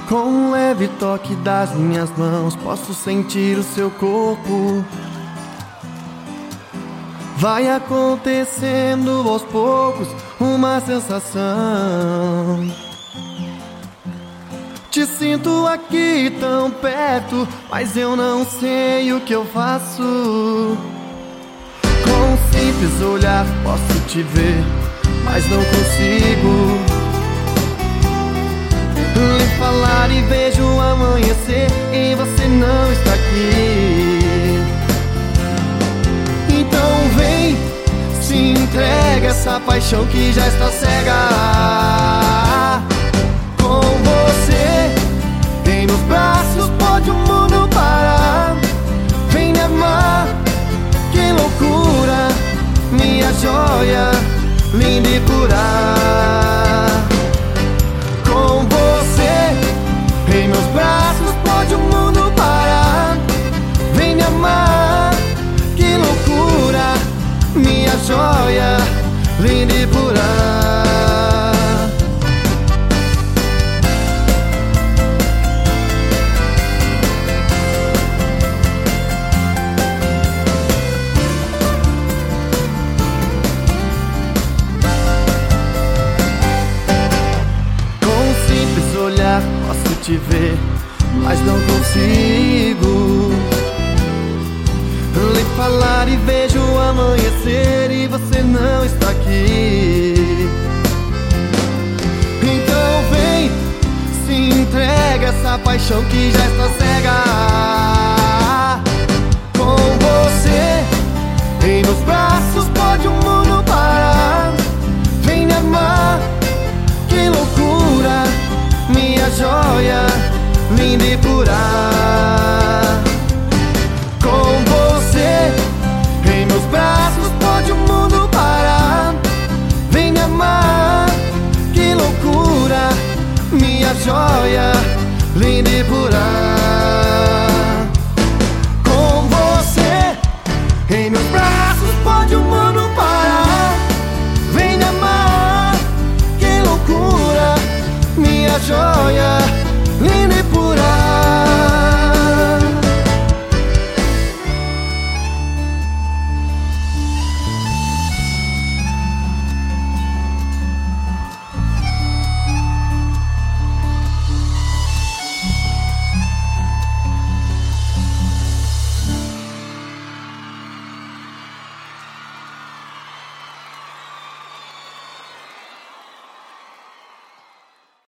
Com um leve toque das minhas mãos, posso sentir o seu corpo. Vai acontecendo aos poucos uma sensação. Te sinto aqui tão perto, mas eu não sei o que eu faço. Com um simples olhar posso te ver, mas não consigo lhe falar e vejo amanhecer e você não está aqui. Então vem, se entrega essa paixão que já está cega. Com você em meus braços pode o mundo parar. Vem me amar, que loucura, minha joia, linda e pura. Com você em meus braços pode o mundo parar. Vem me amar, que loucura, minha joia, linda e pura. Posso te ver, mas não consigo lhe falar e vejo amanhecer e você não está aqui. Então vem, se entrega essa paixão que já está cega. Com você em meus braços pode o mundo parar. Vem me amar, que loucura, minha joia, linda e pura. Com você em meus braços pode o mundo parar. Vem me amar, que loucura, minha joia, linda e pura. Com você em meus braços pode o mundo parar. Vem me amar, que loucura, minha joia, linda e pura.